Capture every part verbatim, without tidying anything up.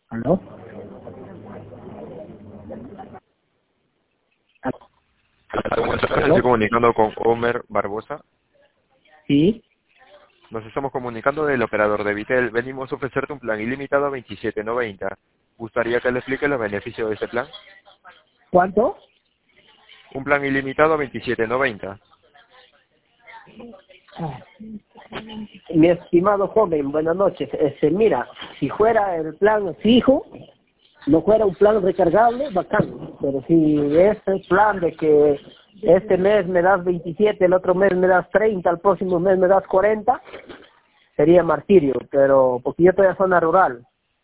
¿Aló? Buenas tardes, ¿Aló? estoy comunicando con Homer Barbosa. Sí. Nos estamos comunicando del operador de Vitel. Venimos a ofrecerte un plan ilimitado a veintisiete noventa. ¿Gustaría que le explique los beneficios de este plan? ¿Cuánto? Un plan ilimitado a veintisiete noventa. Ah, Mi estimado joven, buenas noches. Este, mira, si fuera el plan fijo, no fuera un plan recargable, bacán. Pero si es el plan de que este mes me das veintisiete, el otro mes me das treinta, el próximo mes me das cuarenta, sería martirio. Pero porque yo estoy en zona rural.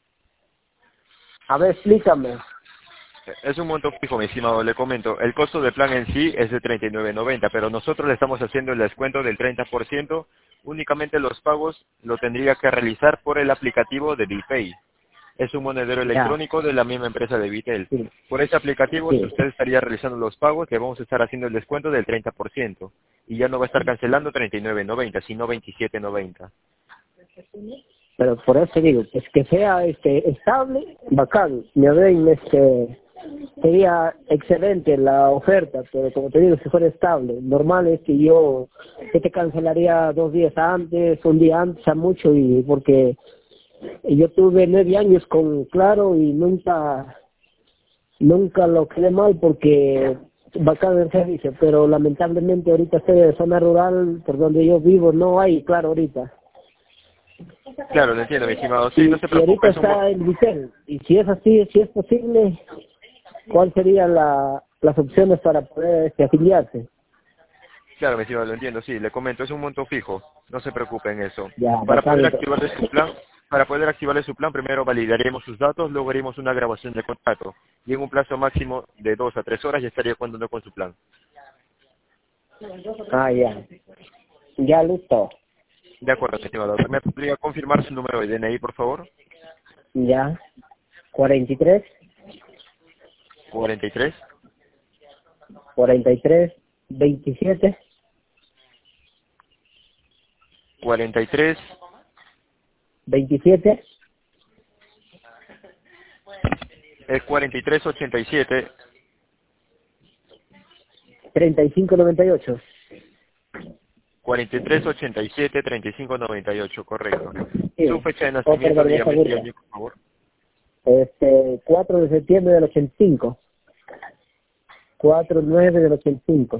A ver, explícame. Es un monto fijo, mi estimado, le comento. El costo del plan en sí es de treinta y nueve noventa, pero nosotros le estamos haciendo el descuento del treinta por ciento. Únicamente los pagos lo tendría que realizar por el aplicativo de BillPay. Es un monedero Ya, electrónico de la misma empresa de Vitel. sí, Por ese aplicativo, si sí. usted estaría realizando los pagos, le vamos a estar haciendo el descuento del treinta por ciento. Y ya no va a estar cancelando treinta y nueve noventa, sino veintisiete noventa. Pero por eso digo, pues que sea este estable, bacán. Me ven, este, sería excelente la oferta, pero como te digo, si fuera estable, normal es que yo que te cancelaría dos días antes, un día antes, a mucho, y porque yo tuve nueve años con Claro y nunca, nunca lo quedé mal porque bacán el servicio, pero lamentablemente ahorita estoy en zona rural, por donde yo vivo, no hay Claro ahorita. Claro, lo entiendo, mi estimado. Sí, no Y, se y ahorita preocupe, es un... mo- está el Vitel. Y si es así, si es posible, ¿cuáles serían la, las opciones para poder este, afiliarse? Claro, mi estimado, lo entiendo, sí, le comento, es un monto fijo. No se preocupe en eso. Ya, Para bacán. poder Entonces. activarle su plan, para poder activarle su plan, primero validaremos sus datos, luego haremos una grabación de contrato. Y en un plazo máximo de dos a tres horas ya estaría contando con su plan. Ah, ya. Ya, listo. De acuerdo, mi estimado. ¿Me podría confirmar su número de D N I, por favor? Ya. cuarenta y tres, cuarenta y tres, cuarenta y tres, veintisiete, cuarenta y tres, veintisiete, el cuarenta y tres ochenta y siete, treinta y cinco, noventa y ocho. cuarenta y tres ochenta y siete, treinta y cinco noventa y ocho, correcto. Su Sí. fecha de Oper nacimiento, día, Barbosa mes y Burga. año, por favor. Este, cuatro de septiembre del ochenta y cinco. cuatro nueve del ochenta y cinco.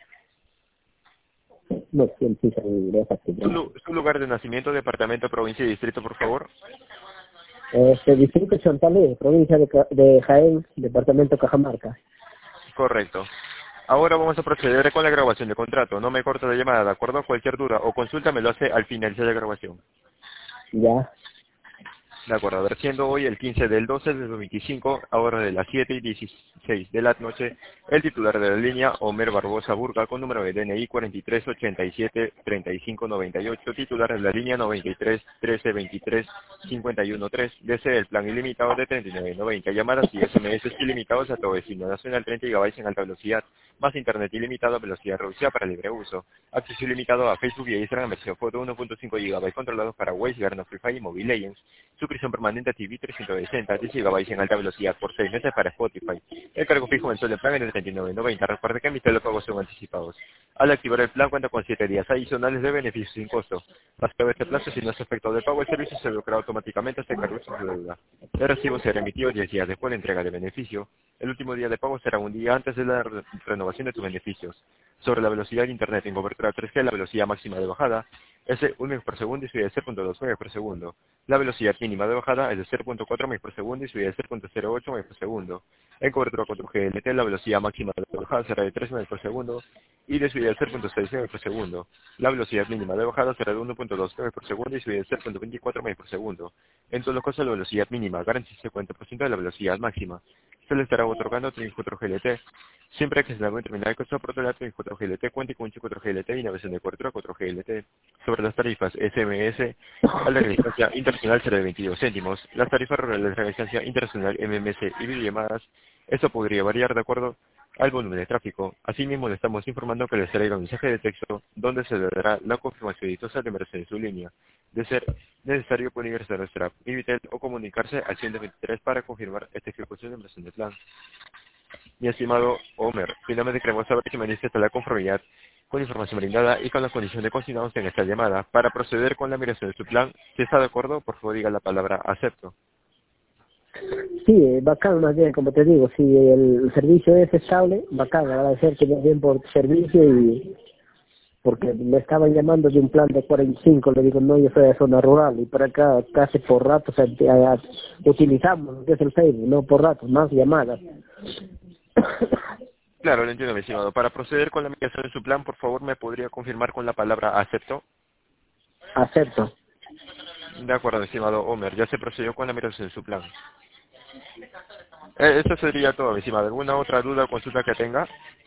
No, sí, sí, sí, Su, exacto. lu- su lugar de nacimiento, departamento, provincia y distrito, por favor. Este distrito Chantalé, provincia de, Ca- de Jaén, departamento Cajamarca. Correcto. Ahora vamos a proceder con la grabación de contrato. No me corta la llamada, ¿de acuerdo? Cualquier duda o consulta me lo hace al finalizar la grabación. Ya, De acuerdo, a ver, siendo hoy el quince del doce del dos mil veinticinco, a hora de las siete y dieciséis de la noche, el titular de la línea, Homer Barbosa Burga, con número de D N I cuarenta y tres ochenta y siete, treinta y cinco noventa y ocho, titular de la línea noventa y tres trece veintitrés cincuenta y uno tres, desea el plan ilimitado de treinta y nueve noventa, llamadas y S M S ilimitados a todo destino nacional, treinta gigabytes en alta velocidad, más internet ilimitado a velocidad reducida para libre uso, acceso ilimitado a Facebook y Instagram, versión foto uno punto cinco gigabytes controlados para Waze, Garena Free Fire y Mobile Legends, suscripción permanente a T V trescientos sesenta, diez gigabytes en alta velocidad por seis meses para Spotify. El cargo fijo mensual del plan es de treinta y nueve noventa. Recuerde que mis los pagos son anticipados. Al activar el plan cuenta con siete días adicionales de beneficios sin costo. Pasado este plazo, si no es efecto de pago, el servicio se bloqueará automáticamente hasta cargo sin su deuda. El recibo será emitido diez días después de entrega de beneficio. El último día de pago será un día antes de la re- renovación de tus beneficios. Sobre la velocidad de Internet en cobertura tres G, la velocidad máxima de bajada es de un megabits por segundo y sube de cero punto dos megabits por segundo. La velocidad mínima de bajada es de cero punto cuatro megabits por segundo y sube de cero punto cero ocho megabits por segundo. En cobertura cuatro G L T E, la velocidad máxima de bajada será de tres megabits por segundo y de subida de cero punto seis megabits por segundo. La velocidad mínima de bajada será de uno punto dos megabits por segundo y subida de cero punto veinticuatro megabits por segundo. En todos los casos, la velocidad mínima garantiza el cincuenta por ciento de la velocidad máxima. Se le estará otorgando treinta y cuatro G L T. Siempre que se le terminar el soporte de la treinta y cuatro G L T, cuente con un cuatro G L T y navegación de cobertura cuatro G L T. Sobre las tarifas S M S, a la distancia internacional será de veintidós céntimos. Las tarifas rurales de la distancia internacional M M S y videollamadas, esto podría variar de acuerdo al volumen de tráfico. Asimismo, le estamos informando que les traiga un mensaje de texto donde se le dará la confirmación exitosa de inversión en su línea. De ser necesario, puede ingresar a nuestra app Mivitel o comunicarse al ciento veintitrés para confirmar esta ejecución de inversión de plan. Mi estimado Homer, finalmente queremos saber si manifiesta la conformidad con la información brindada y con las condiciones consignadas en esta llamada. Para proceder con la migración de su plan, si está de acuerdo, por favor diga la palabra acepto. Sí, eh, bacán, más bien, como te digo, si el servicio es estable, bacán, agradecerte más bien por tu servicio y porque me estaban llamando de un plan de cuarenta y cinco, le digo, no, yo soy de zona rural y por acá casi por ratos eh, eh, utilizamos lo que es el Facebook, no por ratos, más llamadas. Claro, lo entiendo, mi estimado. Para proceder con la migración de su plan, por favor, ¿me podría confirmar con la palabra acepto? Acepto. De acuerdo, estimado Homer, ya se procedió con la migración de su plan. Eh, eso sería todo, mi estimado. ¿Alguna otra duda o consulta que tenga?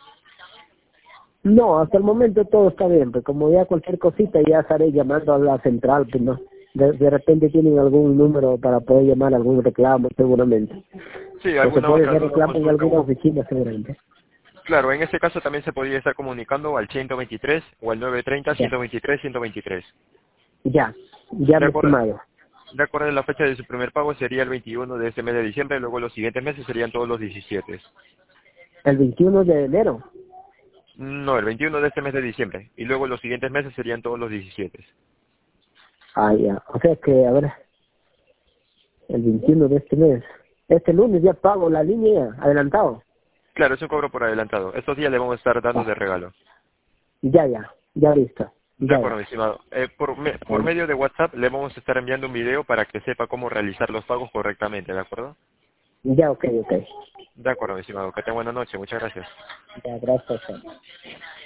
No, hasta el momento todo está bien, pues como ya cualquier cosita ya estaré llamando a la central, pues no. De, de repente tienen algún número para poder llamar algún reclamo, seguramente. Sí, O se alguna puede otra hacer duda o reclamo en consulta. alguna oficina, seguramente. Claro, en este caso también se podría estar comunicando al ciento veintitrés o al nueve treinta, Ya, ciento veintitrés, ciento veintitrés. ya, ya, De mi acuerdo, estimado. de acuerdo a la fecha de su primer pago sería el veintiuno de este mes de diciembre, luego los siguientes meses serían todos los diecisiete. El veintiuno de enero. No, el veintiuno de este mes de diciembre, y luego los siguientes meses serían todos los diecisiete. Ah, ya. O sea que, a ver, el veintiuno de este mes. Este lunes ya pago la línea adelantado. Claro, es un cobro por adelantado. Estos días le vamos a estar dando Ah, de regalo. ya, ya, ya listo. De Ya, acuerdo, ya. mi estimado. Eh, por, me- por Vale. medio de WhatsApp le vamos a estar enviando un video para que sepa cómo realizar los pagos correctamente, ¿de acuerdo? Ya, ok, ok. De acuerdo, mi estimado. Que tenga buena noche. Muchas gracias. Ya, gracias.